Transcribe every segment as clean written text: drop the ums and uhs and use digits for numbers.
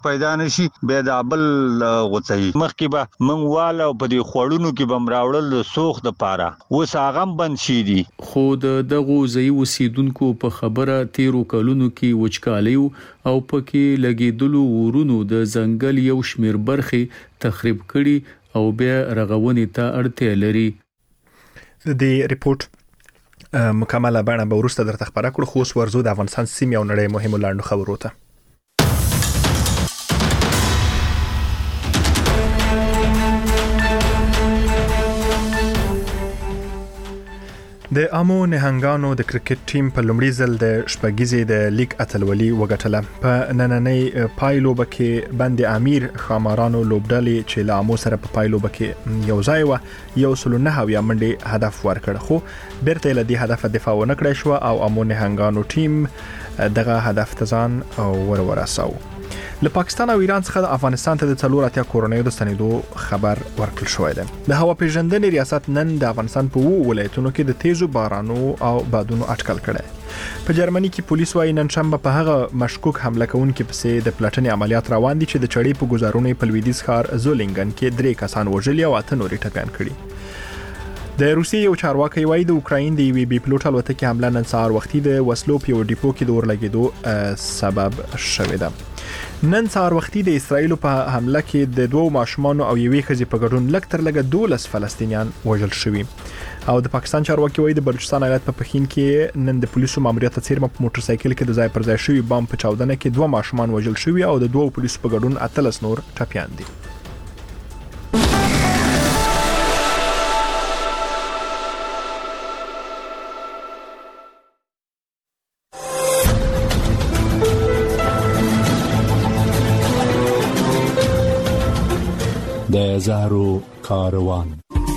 پیدا نشي به د ابل غوڅي مخکې به منواله په دې خوړونو کې بمراوړل د سوخ د پاره وس اغم بند شي دي. خو دغه ځای وسیدونکو په خبره 13 کلونو کې وچکالیو او پکې لګیدلو ورونو د ځنګل یو شمیر برخې تخریب کړي او بیا رغونې ته اړتیا لري. د ریپورت مکمله بڼه به وروسته درته خبره کړو. خو اوس ورزو د افغانستان سیمې او نړۍ مهمو لاندو خبرو ته. د امو نهنګانو د کرکټ ټیم په لومړي ځل د شپږیزې د لیګ اتلولي وګټله. په نننۍ پایلوبه کې بند امیر خامارانو لوبډلې چې له امو سره په پایلوبه کې یو ځای و 109 منډې هدف ورکړ، خو بیرته له دې هدف دفاع ونکړای شو او امو نهنګانو ټیم دغه هدف ته ځان ورساو. له پاکستان او ایران څخه د افغانستان ته د 4 کورونیو د ستنېدو خبر ورکړل شوی دی. د هوا پیژندنې ریاست نن د افغانستان په 2 ولایتونو کې د تیزو بارانو او بادونو اټکل کړی. په جرمني کې پولیس وايي نن شنبه په هغه مشکوک حمله کوونکي پسې د پلټنې عملیات روان دي چې د چړې په گزارونې په لویدیځ ښار زولینګن کې 3 کسان وژلي او 8 نورې ټپیان کړي. د روسیې یو چارواکي وايي د اوکراین د یوې بي پلوټ الوتکې حمله نن سهار وختي د وسلو په یو ډیپو کې د اور لګېدو سبب شوې ده. نن سهار وختي د اسرایل په حمله کې د 2 ماشومان او یوې ښځې په ګډون لکتر لګه 12 فلسطینیان وژل شوي. او د پاکستان چارواکي وايي د بلوچستان ایالت په پښین کې نن د پولیسو ماموریت څیرمه په موټر سایکل کې د ځای پر ځای شوی بم په چاودنه کې 2 ماشومان وژل شوي او د 2 پولیسو په ګډون 13 نور ټپیان دي. د زهرو کاروان.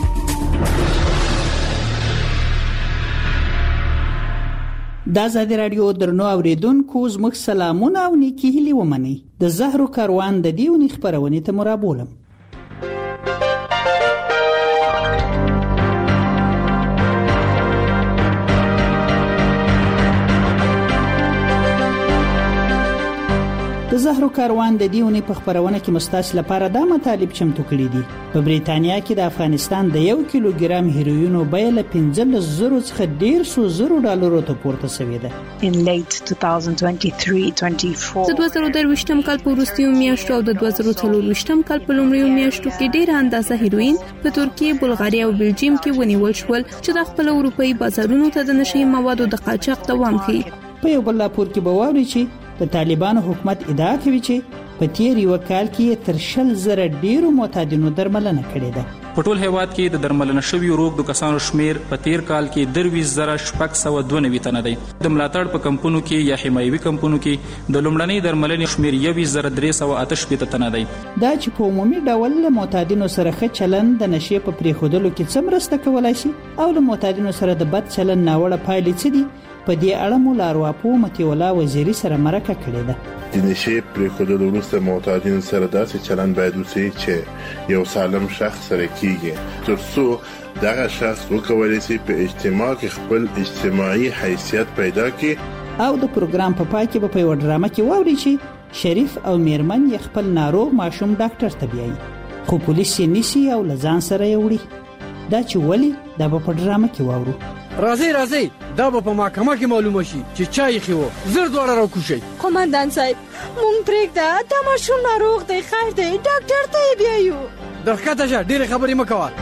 د آزادي رادیو درنو اوریدونکو زموږ سلامونه او نیکی هیلې ومنئ. د زهرو کاروان د دیونی خبرونه ته مرابولم. د زهرو کاروان د دیونی په خبرونه کې مستاس لپاره د مطالب چمتو کړي دي. په بریتانیا کې د افغانستان د 1 کیلوګرام هیروین بیه له 15,000 څخه $1,000 ته پورته شوې ده. In late 2023-24 د 2023م کال په وروستیو میاشتو او د 2024م کال په لومړیو میاشتو کې ډېر اندازه هیروین په ترکیه، بلغاریا او بلجیم کې ونیول شول چې د خپل اروپאי بازارونو ته د نشئی موادو د قاچاق دوام کوي. په یو بل راپور کې به واوري چې د طالبانو حکومت ادعا کوي چې په تیر یو کال کې تر 100,000 ډیرو معتادینو درملنه کړې ده. په ټول هیواد کې د درملنه شویو روغ د کسانو شمیر په تیر کال کې 23,692 تنه دی. د ملاتړ په کمپونو کې یا حمایوي کمپونو کې د لومړنۍ درملنې شمیر 23,388 تنه دی. دا چې په عمومي ډول له معتادینو سره ښه چلند د نشې په پریښودلو کې څه مرسته کولای شي او له معتادینو سره د بد چلند ناوړه پایلې څه دي، په دې اړه مو لارواپو متي ولا وزیری سره مرکه کړې ده. د نشې پریښودلو وروسته معتادین سره داسې چلند باید وشي چې یو سالم شخص سره کیږي، ترڅو دغه شخص وکولای شي په اجتماع کې خپل اجتماعي حیثیت پیدا کړي. او د پروګرام په پای کې په یو ډرامه کې واوري چې شریف او میرمن یې خپل ناروغ ماشوم ډاکټر ته بیایي، خو پولیس یې نیسي او لزان سره یې وړي. دا چې ولی دا په ډرامه کې واورو. راځي دا په محکمه کې معلومه شي چې چا یې خو زر دوړه راکوشي. قومندان صاحب مونږ پرېږده، دا ماشوم ناروغ دی، خیر دی، ډاکټر ته یې بیایو. درښکته شه، ډېرې خبرې مه کوه.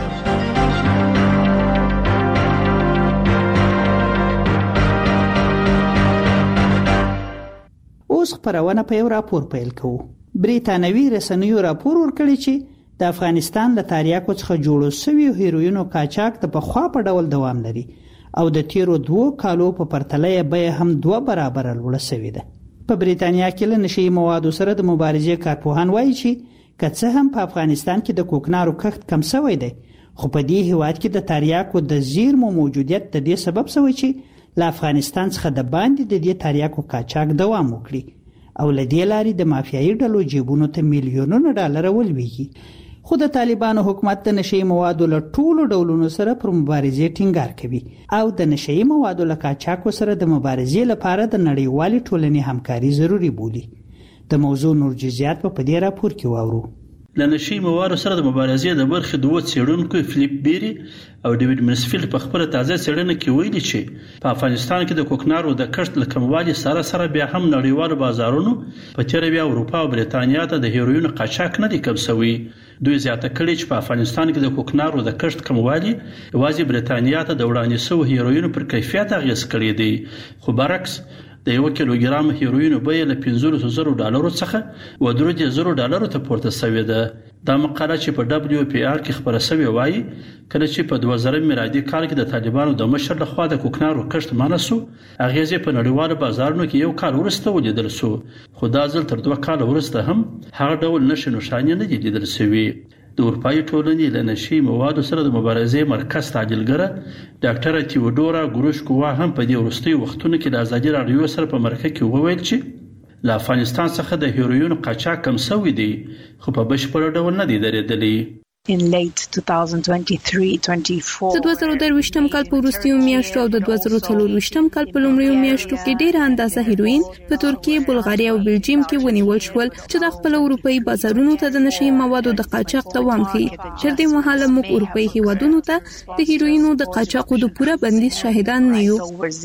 اوس خبرونه په یو راپور پیل کوو. بریتانوي رسنیو راپور ورکړی چې د افغانستان له تاریاکو څخه جوړو شویو هیروینو قاچاق د پخوا په ډول دوام لري او د تیرو 2 کالو په پرتله یې بیه هم 2 برابر لوړه شوې ده. په بریتانیا کې له نشئی موادو سره د مبارزې کارپوهان وایي چې که څه هم په افغانستان کې د کوکنارو کښت کم شوی دی، خو په دې هیواد کې د تاریاکو د زیرمو موجودیت د دې سبب شوی چې له افغانستان څخه د باندې د دې تاریاکو قاچاق دوام وکړي او له دې لارې د مافیایي ډلو جیبونو ته میلیونونه ډالر ولويږي. خو د طالبانو حکومت د نشئی موادو له ټولو ډولونو سره پر مبارزې ټینګار کوي او د نشئی موادو له قاچاقو سره د مبارزې لپاره د نړیوالې ټولنې همکاري ضروری بولي. د موضوع نور جزئیات په دې راپور کې واورو. لنشي موارو سره د مبارزې د برخې دوه څېړونکو فلیپ بیری او ډیوډ منسفیلد په خپل تازه څېړنه کې ویلي چې په افغانستان کې د کوکنارو د کښت له کموالي سره بیا هم نړیوالو بازارونو په تیر بیا اروپا او بریتانیا ته د هیروین قاچاق نه دی کم شوی. دوی زیاته کړي چې په افغانستان کې د کوکنارو د کښت کموالي یوازې بریتانیا ته د وړاندې شوو هیروین پر کیفیت اغیز کړی دی، خو برعکس د 1 کیلوګرام هیروین بیه له $15,000 څخه و $3,000 ته پورته شوې ده. دا مقاله چې په WPR کې خبره شوې وایي کله چې په 2000 میلادي کال کې د طالبانو د مشر لخوا د کوکنارو کښت منع شو، اغیزې په نړیوالو بازارونو کې یو کال وروسته ولیدل شو، خو دا ځل تر 2 کال وروسته هم هغه ډول نښې نښانې نه دي لیدل شوي. د اروپایي ټولنې له نشي موادو سره د مبارزې مرکز تحلیلګره ډاکټر تیودورا ګروشکووا هم په دې وروستي وختونو کې د ازادي راډیو سره په مرکه کې وویل چې له افغانستان څخه د هیروین قاچاق کم شوی دی، خو په بشپړ ډول نه دی درېدلی. In late 2023-24 د 2023م کال په وروستیو میاشتو او د 2024م کال په لومړیو میاشتو کې ډېره اندازه هیروین په ترکیه، بلغاریا او بلجیم کې ونیول شول چې د خپل اروپאי بازارونو ته د نشي موادو د قاچاق دوام کوي. تر دې مهاله موږ اروپאי هیوادونو ته د هیروینو د قاچاقو د پوره بندیز شاهدان نه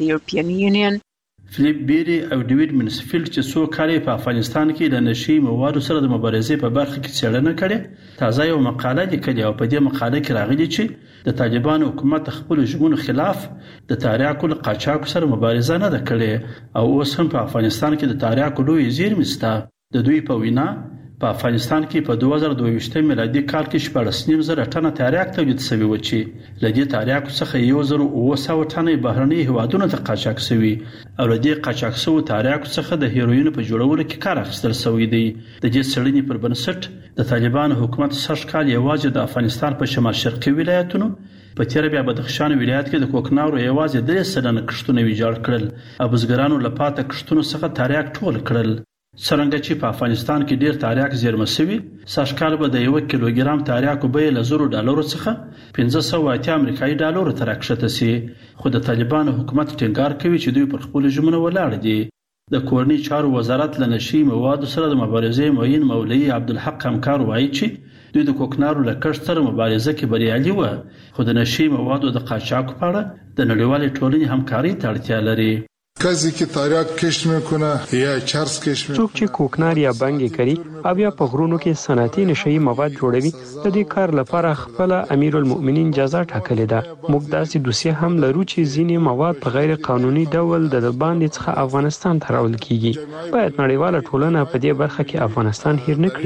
یو. فلیپ بیری او ډیوډ منسفیلد چې څو کال په افغانستان کې د نشي موادو سره د مبارزې په برخه کې څېړنه کړې، تازه یو مقاله لیکلې او په دې مقاله کې راغلي چې د طالبانو حکومت خپل ژمنو خلاف د تاریاکو له قاچاق سره مبارزه نه ده کړې او اوس هم په افغانستان کې د تاریاکو لوی زیرمې شته. د دوی په وینا په افغانستان کې په 2022 میلادي کال کې 14.5 ټنه تاریاک تولید شوی و چې له دې تاریاکو څخه 1900 ټنه بهرني هیوادونو ته قاچاق شوی او له دې قاچاق شوو تاریاکو څخه د هیروین په جوړولو کې کار اخیستل شوی دی. د دې څېړنې پر بنسټ د طالبانو حکومت سږ کال یوازې د افغانستان په شمال شرقي ولایتونو په تیر بیا بدخشان ولایت کې د کوکنارو یوازې 3% کښتونه ویجاړ کړل او بزګرانو له پاته کښتونو څخه تاریاک ټول کړل. څرنګه چې په افغانستان کې ډیر تاریاک زیرمه شوی، سږ کال به د 1 کیلوګرام تاریاکو بیه له $1,000 څخه $580 امریکایي ډالرو ته راکښته شي، خو د طالبانو حکومت ټینګار کوي چې دوی پر خپل ژمنو ولاړ دي. د کورنۍ چارو وزارت له نشي موادو سره د مبارزې معین مولوي عبدالحق همکار وایي چې دوی د کوکنارو له کښت سره مبارزه کې بریالي و، خو د نشي موادو د قاچاق په اړه د نړیوالې ټولنې همکاري ته اړتیا لري. کسی که تاریاک کشت میکنه یا چرس کشت میکنه، څوک چې کوکنار یا بنګ کوي او یا په غرونو کې صنعتي نشئی مواد جوړوي، د دې کار لپاره خپل امیرالمؤمنین جزا ټاکلې ده. موږ داسې دوسیه هم لرو چې ځینې مواد په غیر قانوني ډول د باندې څخه افغانستان ته راوړل کیږي. باید نړیواله ټولنه په دې برخه کې افغانستان هیر نه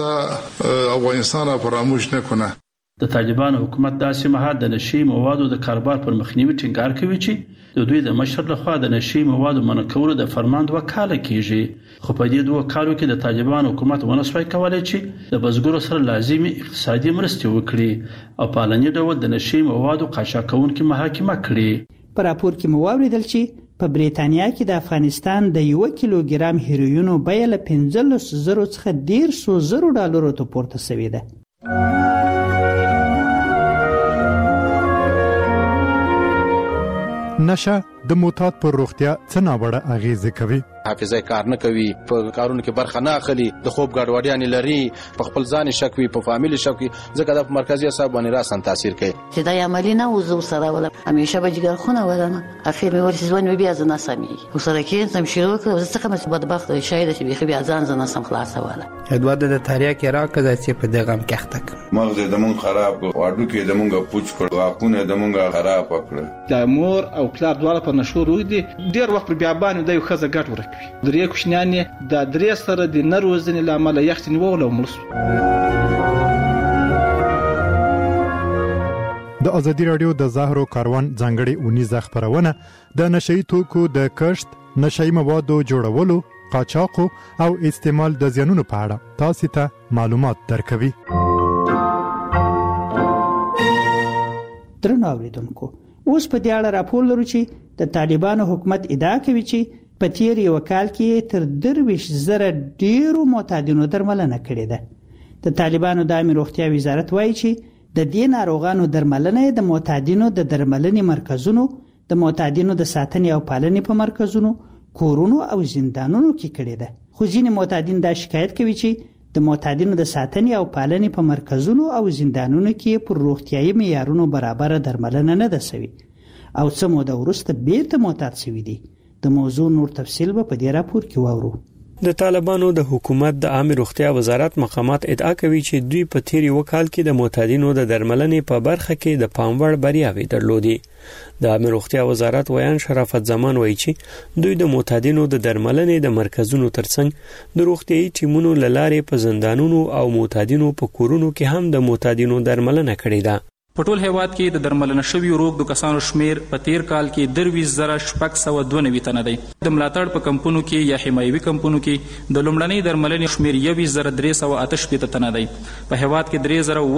کړي، افغانستان فراموش نکنه. د طالبانو حکومت داسې مهال د نشي موادو د کاروبار پر مخنیوي ټینګار کوي چې د دوی د مشر لخوا د نشي موادو منع کولو د فرمان 2 کال کیږي، خو په دې 2 کالو کې د طالبانو حکومت ونسوي کولای چې د بزګرو سره لازمي اقتصادي مرستې وکړي او په علني ډول د نشي موادو قاچاقونکو محاکمه کړي. په راپور کې مو واوریدل چې په بریتانیا کې د افغانستان د 1 کیلوګرام هیروینو بیه له $15,000 څخه $1,000 ته پورته شوې ده. نشه د معتاد پر روغتیا څه ناوړه اغیزه کوي. حافظه کار نه کوي، په کارونو کې برخه نه اخلي، د خوب ګډوډیاں لري، په خپل ځان شک وي، په فامیل شک وي، ځکه د مرکزی اعصاب باندې راسن تاثیر کوي. چې دا عملی نه وزو سره ولا همیشه به جګر خونه ولنه اخر مې ورسې ځوان بیا زنه سمي وسره کې سم شروع کړ، زه څنګه مې بدبخت شاید چې بیا ځان زنه سم خلاصه ولا ادوار د تاریخ راکړه چې په دغه کښتک مغز د مون خراب کړ، واډو کې د مونږه پوچ کړ، واکونه د مونږه خراب کړ. د مور او پلار دواړه په نشو روي دي، ډیر وخت پر بیا باندې د یو خزه ګټ ورکوي. درې کوشنیان د درې سره د نروزنې لامل یخت نیول او ملس. د ازادي رادیو د زهرو کاروان ځانګړي اونیزه خبرونه د نشئی توکو د کښت، نشئی موادو جوړولو، قاچاق او استعمال د زیانونو په اړه تاسو ته معلومات درکوي. درنو اوریدونکو، اوس په دې اړه راپور لرو چې د طالبانو حکومت ادعا کوي چې په تیر یو کال کې تر 23,000 ډیرو معتادینو درملنه کړې ده. د طالبانو د عامه روغتیا وزارت وایي چې د دې ناروغانو درملنه د معتادینو د درملنې مرکزونو، د معتادینو د ساتنې او پالنې په مرکزونو، کورونو او زندانونو کې کړې ده. خو ځینې معتادین دا شکایت کوي چې د معتادینو د ساتنې او پالنې په مرکزونو او زندانونو کې پر روغتیايي معیارونو برابر درملنه نه ده شوې او څه موده وروسته بیرته معتاد شوي دي. د موضوع نور تفصیل به په دې راپور کې واورو. د طالبانو د حکومت د عامه روغتیا وزارت مقامات ادعا کوي چې دوی په تیر یو کال کې د معتادینو د درملنې په برخه کې د پاموړ بریاوې درلودې. د عامه روغتیا وزارت ویان شرافت زمان وایي چې دوی د معتادینو د درملنې د مرکزونو ترڅنګ د روغتیايي ټیمونو لارې په زندانونو او معتادینو په کورونو کې هم د معتادینو درملنه کړې ده. په ټول هیواد کې د درملنه شویو روغ د کسانو شمیر په تیر کال کې 23,692 تنه دی. د ملاتړ په کمپونو کې یا حمایوي کمپونو کې د لومړنۍ درملنې شمیر 21,388 تنه دی. په هیواد کې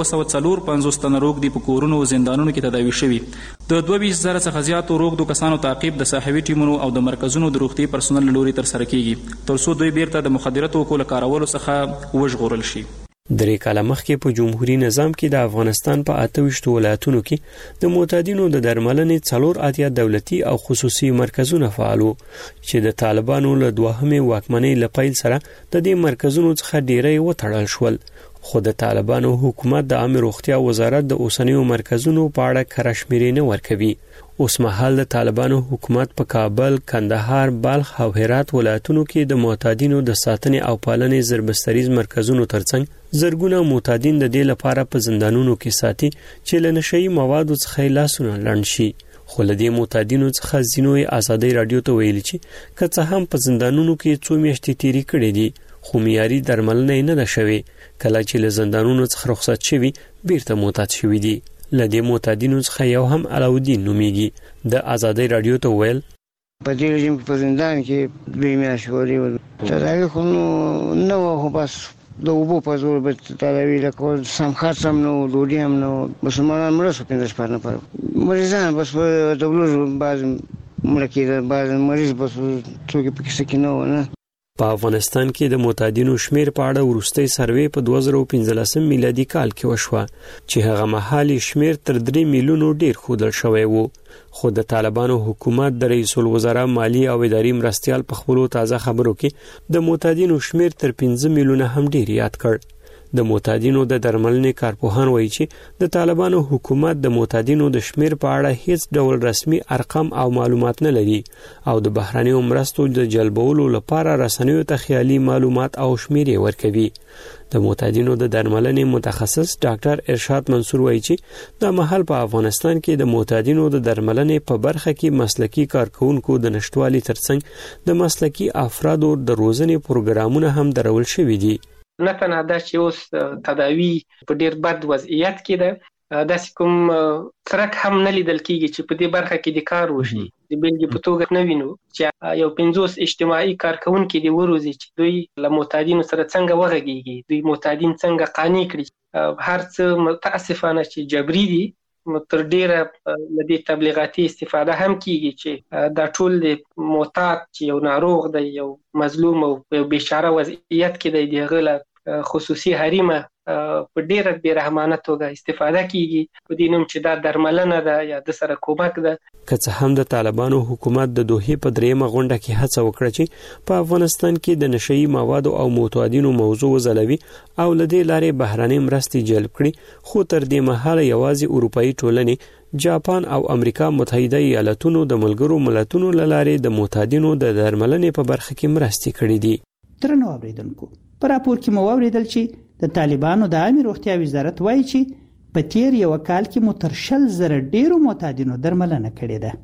3,954 تنه روغ دي په کورونو او زندانونو کې تداوي شوي. د 22,000 څخه زیاتو روغ د کسانو تعقیب د صحوي ټیمونو او د مرکزونو د روغتي پرسونل لوري تر سره کیږي ترڅو دوی بیرته د مخدراتو کول کارولو څخه وژغورل شي. درې کاله مخکې په جمهوریت نظام کې د افغانستان په 28 ولایتونو کې د معتادینو د درملنې 4 دولتي او خصوصي مرکزونه فعال وو چې د طالبانو له دوهمې واکمنۍ لپیل سره د دې مرکزونو څخه ډیری وتړل شول. خو د طالبانو حکومت د عامه روغتیا وزارت د اوسنیو مرکزونو په اړه کرشمیري نه ورکوي. اوس مهال د طالبانو حکومت په کابل، کندهار، بلخ او هرات ولایتونو کې د معتادینو د ساتنې او پالنې زربستریز مرکزونو ترڅنګ زرګونه معتادین د دې لپاره په زندانونو کې ساتي چې له نشئی موادو څخه لاسونه لړن شي. خو له دې معتادینو څخه ځینو آزادۍ رادیو ته ویلي چې که څه هم په زندانونو کې څو میاشتې تیری کړې دي خو معیاري درملنه نه ده شوې. کله چې له زندانونو څخه رخصت شوي بیرته معتاد شوي دي. له دې معتادینو څخه یو هم علاودین نومیږي د آزادۍ رادیو ته ویل په دې رژیم په زندان کې 2 میاشتې ولې تداوی خو نو خو بس د اوبو په زور به تداوی لکه سم خرڅ هم نو ډوډۍ هم نو مسلمانان مړه شو 15 شپه نه مریضان بس په دبلو بعض مړه کېده بعض مریض بس څوک په کیسه کې نه و. په افغانستان کې د معتادینو شمیر په اړه وروستۍ سروې په 2015 میلادي کال کې وشوه چې هغه مهال شمیر تر 3 میلیونو ډیر ښودل شوی وو. خو د طالبانو حکومت د رئیس الوزرا مالی او اداري مرستيال په خپلو تازه خبرو کې د معتادینو شمیر تر 15 میلیونه هم ډیر یاد کړ. د معتادینو د درملنې کارپوهان وایي چې د طالبانو حکومت د معتادینو د شمیر په اړه هیڅ ډول رسمي ارقام او معلومات نه لري او د بهرنیو مرستو د جلبولو لپاره رسنیو ته خیالي معلومات او شمیر ورکوي. د معتادینو د درملنې متخصص ډاکټر ارشاد منصور وایي چې د محل په افغانستان کې د معتادینو د درملنې په برخه کې مسلکي کارکونکو د نشټوالي ترڅنګ د مسلکي افرادو د روزنې پروګرامونه هم درول شوي دي. نه تنها دا چې اوس تداوی په ډیر بد وضعیت کې ده داسې کوم څرک هم نه لیدل کیږي چې په دې برخه کې د کار وشي. د بلګې په توګه نه وینو چې یو 50 اجتماعي کارکونکي دی وروزي چې دوی له معتادینو سره څنګه وغږیږي دوی معتادین څنګه قانع کړي. هر څه متاسفانه چې جبري دي تر ډیره د دې تبلیغاتي استفاده هم کیږي چې دا ټول د معتاد چې یو ناروغ دی یو مظلوم او یو بیچاره وضعیت کې دی دغه خصوصي حریمه په ډیره بیرحمانه توګه استفاده کیږي په دې نوم چې دا درملنه ده یا د سره کومک ده. که څه هم د طالبانو حکومت د دوحې په دریمه غونډه کې هڅه وکړه چې په افغانستان کې د نشئی موادو او معتادینو موضوع وزلوي او لدې لارې بهراني مرستې جلب کړي خو تر دې مهاله یوازې اروپאי ټولنې جاپان او امریکا متحده ایالاتونو د ملګرو ملتونو لارې د معتادینو د درملنې په برخه کې مرستې کړې دي. درنو اوریدونکو په راپور کې مو اوریدل چې د طالبانو د عامه روغتیا وزارت وایي چې په تیر یو کال کې مو تر 100,000 ډیرو معتادینو درملنه کړې ده.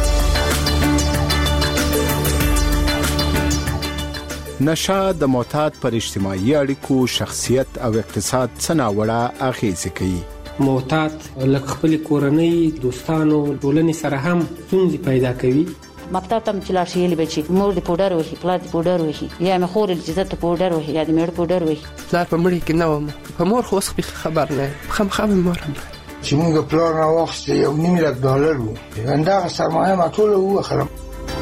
نشه د معتاد پر اجتماعي اړیکو شخصیت او اقتصاد څه ناوړه اغیزه کوي. معتاد لکه خپل کورنۍ دوستانو ټولنې سره هم ستونزې پیدا کوي. مکتب ته چې لاړ شي یې بچي مور د پودر وهي پلار د پودر وهي یا مې خور د عزت پودر وهي یا د مېړه پودر وهي. پلار په مړي کې نه وم په مور خو اوس خبر نه خام مور چې موږ پلار نه واخست یو $1,000,000 وو همدغه سرمایه ما ټول واخلم.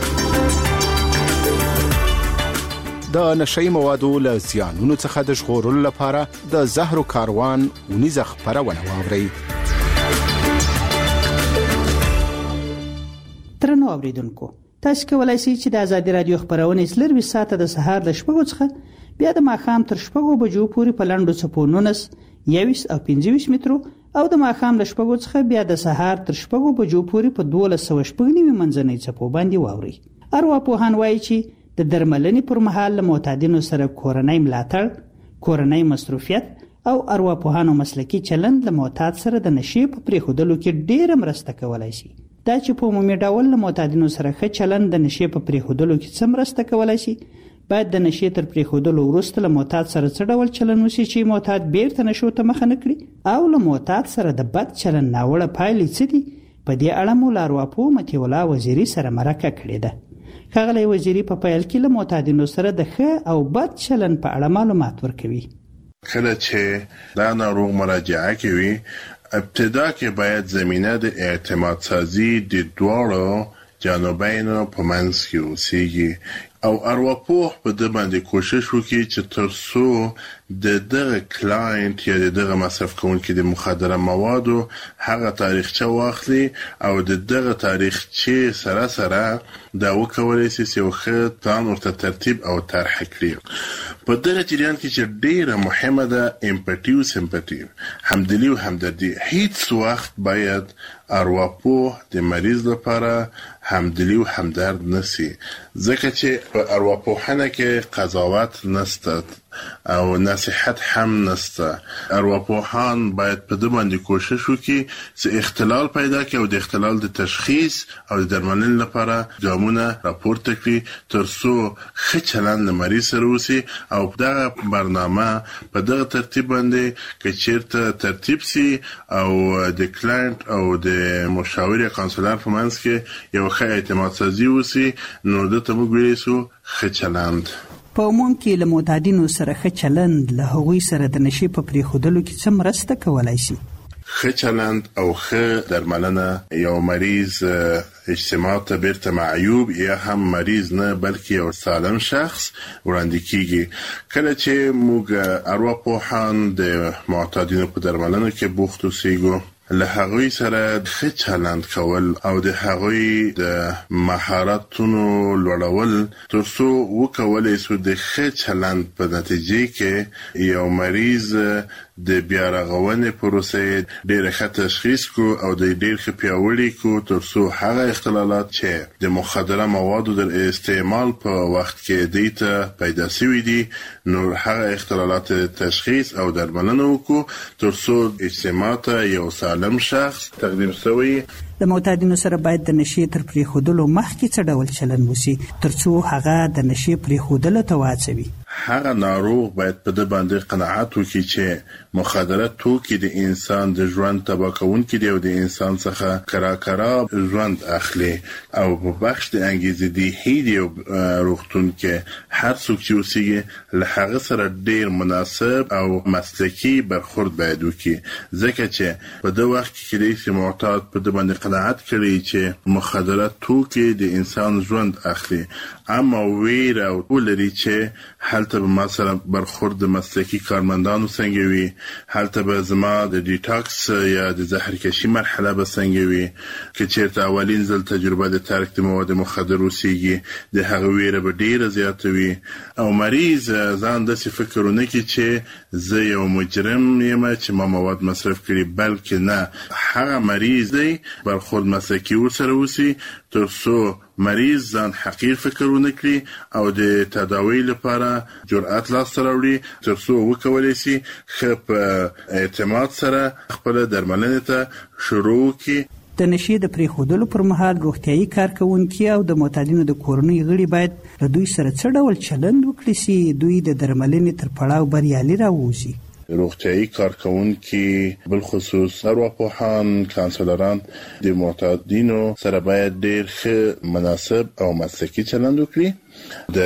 د نشئی موادو له زیانونو څخه د ژغورلو لپاره د زهرو کاروان ونیزه خپرونه واورئ. ترنو اوریدونکو تاسو کولای شئ چې د آزادي رادیو خبرونه سلروي ساعته د سهار ل 8 څخه بیا د ماښام تر 8 بجو پورې په لاندو چپو 19 21 او 25 مترو او د ماښام ل 8 څخه بیا د سهار تر 8 بجو پورې په 1290 منځنۍ چپو باندې واوري. ارواپوهان وایي چې د درملنې پر مهال له معتادینو سره کورنۍ ملاتړ، کورنۍ مصروفیت او ارواپوهانو مسلکی چلند له معتاد سره د نشي په پریښودلو کې ډېره مرسته کولای شي. دا چې په عمومي ډول له معتادینو سره ښه چلند د نشي په پریښودلو کې څه مرسته کولای شي، باید د نشي تر پریښودلو وروسته له معتاد سره څه ډول چلند وشي چې معتاد بیرته نشو ته مخه نه کړي او له معتاد سره د بد چلند ناوړه پایلې څه دي. په دې اړه مو له ارواپوه مطیع الله وزیري سره مرکه کړې ده. ښاغلی وزیري په پیل کې له معتادینو سره د ښه او بد چلند په اړه معلومات ورکوي. کله چې دا ناروغ مراجعه کوي، ابتدا کې باید زمینه د اعتماد سازي د دواړو جانبینو په منځ کې اوسېږي او ارواپوه په دې باندې کوشش وکړي چې ترڅو د دغه کلاینت یا دغه مصرف کوونکي د مخدره موادو هغه تاریخچه واخلي او دغه تاریخچه سره دا وکولای شي چې وخت پلان ورته ترتیب او طرح کړي. په دغه جریان کې چې ډیره مهمه ده امپاتی او سمپاتی، همدلی او همدردی. هیڅ وخت باید ارواپوه د مریض لپاره همدلی او همدرد نسی، ځکه چې په ارواپوهنه کې قضاوت نشته او نصیحت هم نشته. ارواپوهان باید په دې باندې کوشش وکړي چې اختلال پیدا کړي او د اختلال د تشخیص او د درملنې لپاره ګامونه راپورته کړي ترڅو ښه چلند له مریض سره وشي او دغه برنامه په دغه ترتیب باندې که چیرته ترتیب سي او د کلاینت او د مشاور یا کانسلر په منځ کې یو ښه اعتماد سازي وشي، نو دته موږ ویلی سو ښه چلند. په عموم کې له معتادینو سره ښه چلند له هغوی سره د نشي په پریښودلو کې څه مرسته کولای شي؟ ښه چلند او ښه درملنه یو مریض اجتماع ته بیرته معیوب یا هم مریض نه بلکې یو سالم شخص وړاندې کیږي. کله چې موږ ارواپوهان د معتادینو په درملنه کې بوخت اوسېږو، له هغوی سره ښه چلند کول او د هغوی د مهارتونو لوړول ترڅو وکولای شو د ښه چلند په نتیجه کې یو مریض د بیا رغونې پروسه ډېر ښه تشخیص کو او د ډېر ښه پیاوړي کو ترڅو هغه اختلالات چې د مخدره موادو د استعمال په وخت کې دیته پیدا شوي دي، نو هغه اختلالات تشخیص او درملنه وکړو ترڅو اجتماع ته یو سالم شخص تقدیم شوی. د معتادینو سره باید د نشي تر پریښودلو مخکې څه ډول چلند وشي ترڅو هغه د نشي پریښودلو ته واچوي؟ هغه ناروغ باید په دې باندې قناعت وکړي چې مخدره توکي د انسان د ژوند تباه کوونکي دي او د انسان څخه کرا ژوند اخلي او په بخش د انګیزې دی هیدي روغتون کې هر څوک چې اوسېږي له هغه سره ډېر مناسب او مسلکي برخورد باید وکړي، ځکه چې په دې وخت کې چې معتاد په دې باندې قناعت کړي چې مخدره توکي د انسان ژوند اخلي، اما ویره او ولري چې هلته به ما سره برخورد د مسلکي کارمندانو څنګه وي، هلته به زما د ډیټاکس یا د زهرکشي مرحله به څنګه وي، که چیرته اولین ځل تجربه د ترک د مواد مخدر اوسېږي د هغه ویره به ډېره زیاته وي او مریض ځان داسې فکر ونه کړي چې زه یو مجرم یم چې ما مواد مصرف کړي، بلکې نه، هغه مریض دی برخورد مسلکي ورسره وشي ترڅو مریض ځان حقیر فکر ونه کړي او د تداوی لپاره جرأت لاسته راوړي ترڅو وکولای شي ښه په اعتماد سره خپل درملنې ته شروع کړي. د نشي د پریښودلو پر مهال روغتیايي کارکونکي او د معتادینو د کورنۍ غړي باید له دوی سره څه ډول چلند وکړي چې دوی د درملنې تر پړاو بریالي راووځي؟ روغتیايي کارکونکي بالخصوص ارواپوهان، کانسلران د معتادینو سره باید ډېر ښه مناسب او مسلکي چلند وکړي. د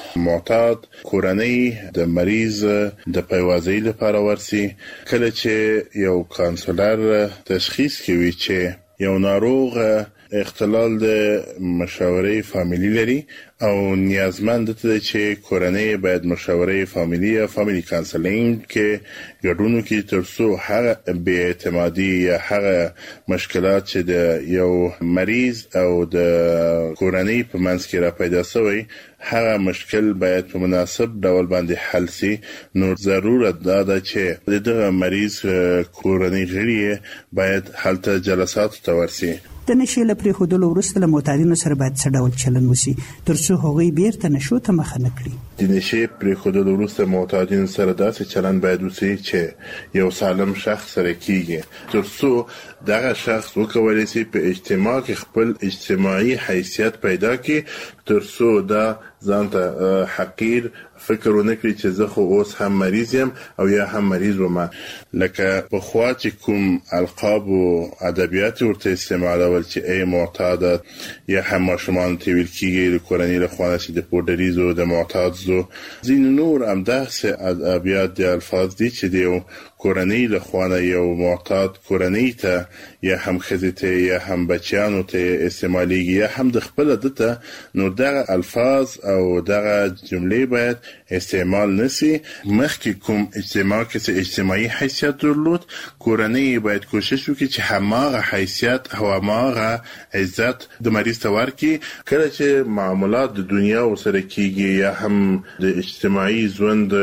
معتاد کورنۍ د مریض د پیوازۍ لپاره ورسي. کله چې یو کانسلر تشخیص کوي چې یو ناروغ اختلال د مشاورې فامیلی لري او نیازمند ده چې کورنۍ باید مشاورې فامیلی یا فامیلی کانسلینګ کې ګډون وکړي ترڅو هغه بې اعتمادي یا هغه مشکلات چې د یو مریض او د کورنۍ په منځ کې را پیدا شوی هغه مشکل باید په مناسب ډول باندې حل شي. نو ضرورت ده چې دغه مریض کورنۍ غړي باید هلته جلسات ته ورسي. د نشې له پرېښودلو وروسته له معتادینو سره باید څه ډول چلند وشي ترڅو هغوی بیرته نشو ته مخه نه کړي. د نشې پرېښودلو وروسته معتادینو سره داسې چلند باید وشي چې یو سالم شخص سره کیږي ترڅو دغه شخص وکولای شي په اجتماع کې خپل اجتماعي حیثیت پیدا کړي ترڅو دا ځان ته حقیر فکر ونکړي چې زه خو اوس هم مریض یم او یا هم مریض وم. لکه په خوا چې کوم القاب او ادبیات ورته استعمالول چې ای معتاد یا هم ماشومان ته ویل کیږي د کورنۍ له خوا چې د پودریزو د معتادزو ځین نور هم داسې ادبیات د الفاظ دي چې د کورنۍ له خوا یو معتاد کورنۍ ته یا هم ښځې ته یا هم بچیانو ته استعمالیږي یا هم د خپل دته نو دغه الفاظ او دغه جملې باید استعمال نسی. مخکې کوم اجتماع کې اجتماعي حیثیت درلود کورنۍ باید کوشش وکړي چې هماغه حیثیت او هماغه عزت د مریض ته ورکړي. کله چې معاملات د دنیا سره کیږي یا هم د اجتماعي ژوند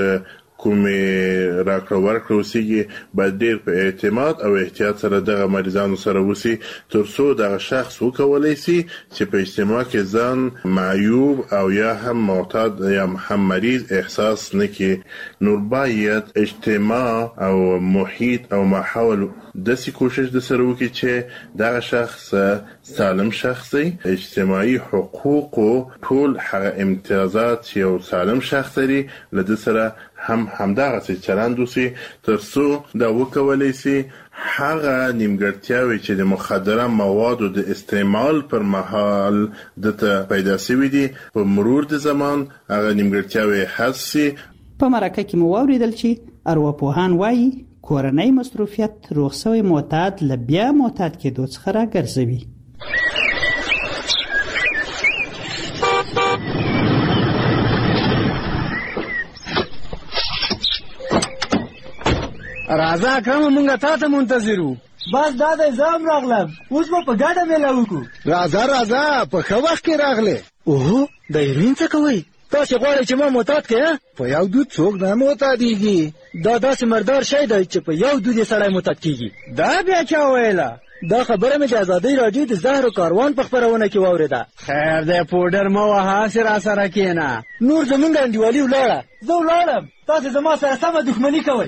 کومې راکړه ورکړه وسیږي باید ډېر په اعتماد او احتیاط سره دغه مریضانو سره وسی ترڅو دغه شخص وکولای شي چې په اجتماع کې ځان معیوب او یا هم معتاد یا هم مریض احساس نکړي. نو باید اجتماع او محیط او ماحول داسې کوشش د سره وکړي چې دغه شخص سالم شخص دی. اجتماعي حقوق او ټول هغه امتیازات چې یو سالم شخص لري له دې سره همدغه چلند وشي ترڅو دا وکولای شي هغه نیمګړتیاوې چې د مخدره موادو د استعمال پر مهال دته پیدا شوي دي په مرور د زمان هغه نیمګړتیاوې حذف شي. په مرکه کې مو واوریدل چې ارواپوهان وایي کورنۍ مصروفیت روغ شوی معتاد له بیا معتاد کېدو څخه راګرځوي. راځه کوم مونږه تا ته منتظرو. بس دا د زام راغلم اوس مو په ګاډه مېله وکړو. راځه په ښه وخت کې راغله. اوه د هیروین څه کوئ؟ تاسې غواړئ چې ما معتاد کړې؟ په یو دود څوک نه معتادېږي. دا داسې مردار شی دی چې په یو دود یې سړی معتاد کېږي. دا بیا چا ویله؟ دا خبره مې د ازادۍ راډیو د زهرو کاروان په خپرونه کې واورېده. خیر دی پوډر مه وهه هسې راسره کښېنه. نور زمونږ انډیوالي ولاړه. زه ولاړم تاسې زما سره سمه دښمني کوئ.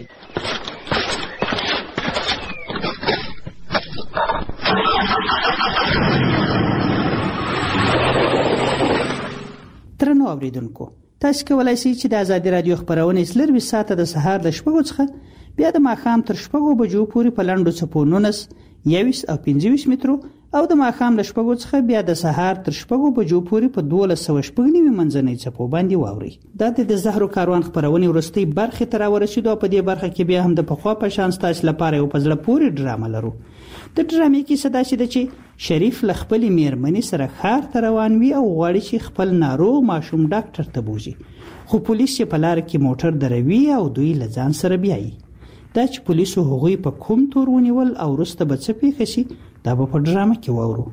درنو اوریدونکو تاسو کولای شئ چې د ازادي رادیو خبرونه سلروي ساعته د سهار د شپږو څخه بیا د ماښام تر شپږو بجو پورې په لاندو چپو 19 21 او 25 مترو او د ماښام له شپږو څخه بیا د سهار تر شپږو بجو پورې په 1290 منځنۍ چپو باندې واوري. دا د زهرو کاروان خبرونه ورستي برخه تر ورسېدو په دې برخه کې بیا هم د پخوا په شان تاسو لپاره یو پزله پوری ډرامه لرو. د ډرامې کې صدا شي چې شریف ل خپل میرمنې سره ښار ته روان وي او غواړي چې خپل ناروغ ماشوم ډاکټر ته بوزي خو پولیس په لار کې موټر دروي او دوی لځان سره بیاي. دا چې پولیسو هغوی په کوم تور ونیول او وروسته به څه پیښ شي دا به په ډرامه کې واورو.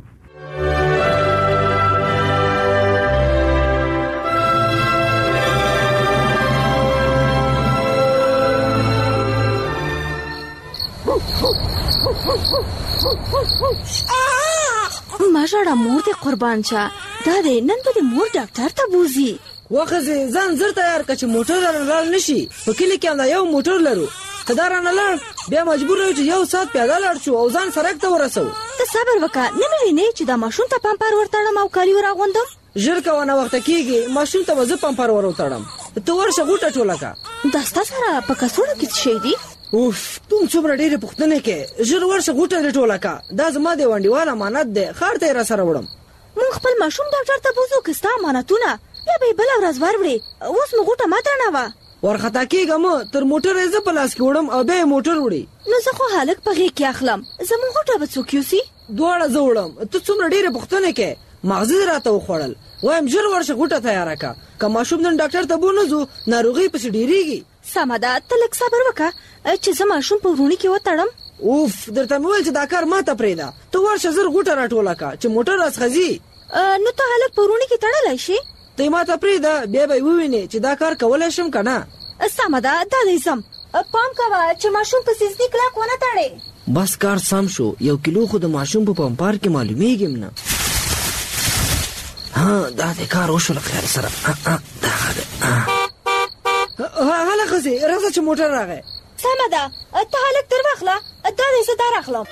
ما ژړه مور دې قربان شه. دا دې نن به دې مور ډاکټر ته بوزي. وخزه ځان زر تیار کړه چې موټر رانه نشي. په کلی کې هم یو موټر لرو. کدا رانه لاړ بیا مجبور یو چې یو سات پیاده لاړ شو او ځان سرک ته ورسو. ته صبر وکړه. نه مې وینې چې دا ماشوم ته پمپر ورتړم او کالی وراغوندم. ژر کوونه وخت کېږي ماشوم ته وځ پمپر ورتړم. ته ورشه غوټه ټوله کا. دا ستاسو سره په کڅوړه کې څه دی؟ اوف تم څومره ډېرې پوښتنې کې. ژر ورشه غوټه ټوله کا. دا زما د ونډیوال امانت دی. خار ته را سره وړم. مونږ خپل ماشوم ډاکټر ته بوزو که ستا امانتونه بیا به بل ورځ وروړي. اوس مو غوټه ماته نه وه. ورخطا کېږم تر موټر یې زه په لاس کې وړم او بیا یې موټر وړي. نو زه خو هلک په غېږ کې اخلم. زموږ غوټه به څوک یوسي؟ دواړه زه وړم. ته څومره ډېرې پوښتنې کې مغزي راته وخوړل. وایم ژر ورشه غوټه تیاره کړه. که ماشوم نن ډاکټر ته بو نه ځو ناروغي پسې ډېرېږي. سمه ده ته لږ صبر وکړه چې زه ماشوم په وروني کې وتړم. اوف درته مې ویل چې دا کار ماته پرېږده. ته ورشه زر غوټه راټوله کړه چې موټر راڅخه ځي. نو ته هلک په وروني کې تړلی شي؟ ته یې ماته پرېږده بیا به یې ووینې چې دا کار کولی شم که نه. سمه ده دا دی ځم. پام کوه چې ماشوم په سیزدي کلک ونه تړې. بس کار سم شو. 1 کیلو خو د ماشوم په پمپار کې معلومیږم نه. ها دا د کار وشو له خیر سره. دغه دی. هله ښځې راځه چې موټر راغی. سمه ده ته هلک در واخله. دا دی زه دا راخلم.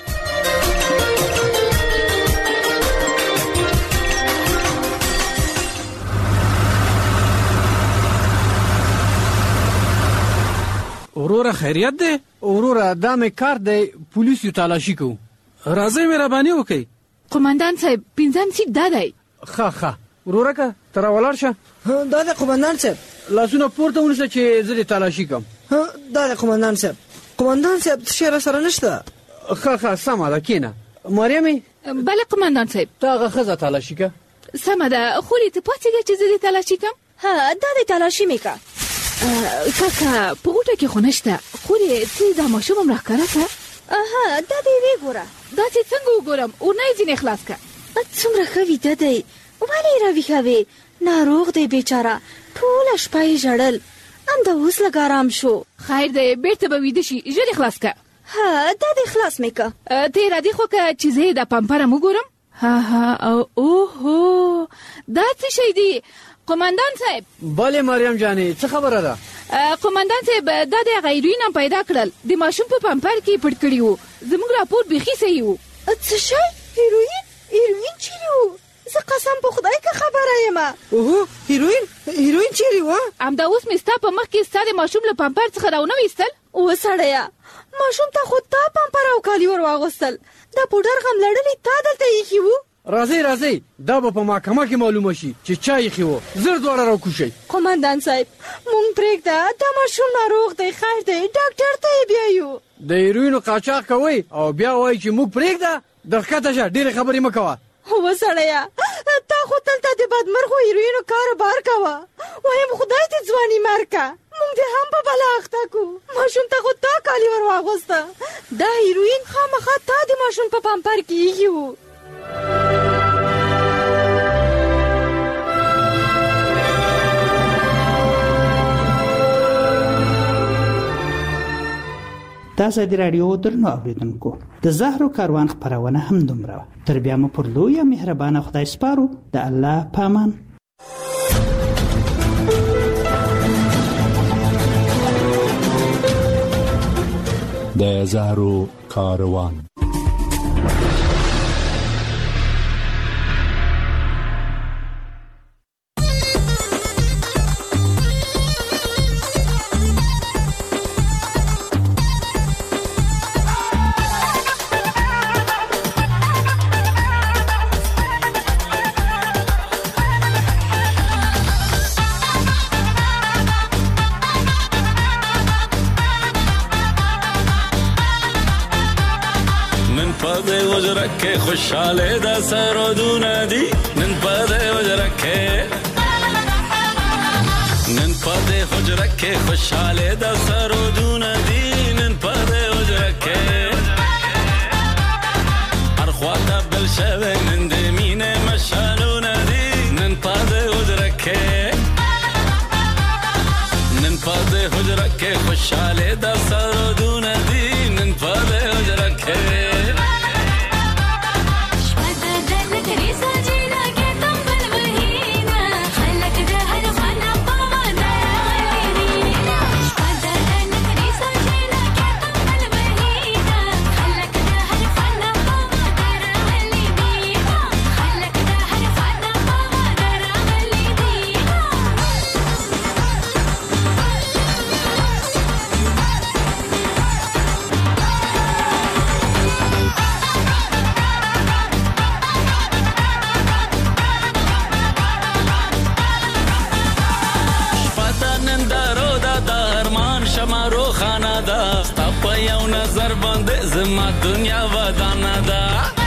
وروره خیریت دی؟ وروره دا مې کار دی پولیس یو تالاشي کوو. راځئ مهرباني وکئ. قومندان صاحب 5 سیټ دا دی. ښه وروره که ته راولاړ شه. دا دی قومندان صاحب. لاسونه پورته ونیسه چې زه دې تالاشي کوم. دا دی قومندان صاحب. قومندان صاحب څه شی راسره نشته. ښه سمه ده کښېنه. مریمې. بله قومندان صاحب. ته هغه ښځه تالاشي که. سمه ده خورې ته پاڅېږه چې زه دې تالاشي کوم. دا دی تالاشي مې که. کاکا په غوټه کې خو نشته. خورې ته دا ماشوم هم راښکاره که. دا دی وګوره. داسې څنګه وګورم؟ اورنۍ ځینې خلاص که. څومره ښه ویده دی. ولې یې راویښوې؟ ناروغ دی بیچاره. ټوله شپه یې ژړل. همدا اوس لږ ارام شو. خیر دی بیرته به ویده شي. ژر یې خلاص که. دا دی خلاص مې که. ته یې رادې خو که چې زه یې دا پمپر هم وګورم. اوهو دا څه شی دی؟ قومندان صاحب. بله مریم جانې څه خبره ده؟ قومندان صاحب دا د هغه هیروین هم پیدا کړل. د ماشوم په پمپر کې پټ کړي وو. زموږ راپور بیخي صحیح وو. څه شی؟ هیروین چیرې وو؟ زه قسم په خدای که خبره یم. اوهو هیروین چیرې وه؟ همدا اوس مې ستا په مخ کې ستا د ماشوم له پمپر څخه راونه ویستل. وسړیه ماشوم ته خو تا پمپر او کالي ور واغوستل. دا پوډر غم لړلې تا دلته ایښي وو. راځئ دا به په محکمه کې معلومه شي چې چا ایښي وو. زر دواړه راوکوشئ. قومندان صاحب مونږ پرېږده. دا ماشوم ناروغ دی. خیر دی ډاکټر ته یې بیایو. د هیروینو قاچاق کوئ او بیا وایي چې موږ پرېږده. در ښکته شه ډېرې خبرې مه کوه. وسړیه تا خو تلته د بدمرغو هیروینو کاروبار کوه. وایم خدای دې ځواني مرکه. مونږ دې هم په بلا اخته کو. ماشوم ته خو تا کالي ور واغوسته. دا هیروین خامخا تا د ماشوم په پمپر کې ایښي وو. د ازادي راډیو درنو اوریدونکو د زهرو کاروان خبرونه هم دومره. تر بیا مو پر لوی مهربانه خدای سپارو. د الله پامان. د زهرو کاروان. وجرکه خوشاله د سرودونه دي نن پدې وجرکه خوشاله د سرودونه دي نن پدې وجرکه هر خواته بل شوه نن د مینه مشالونه دي نن پدې وجرکه خوشاله د سرودونه دي نن پدې وجرکه شمارو خانه ده ستا په یو نظر باندې زما دنیا ودانه ده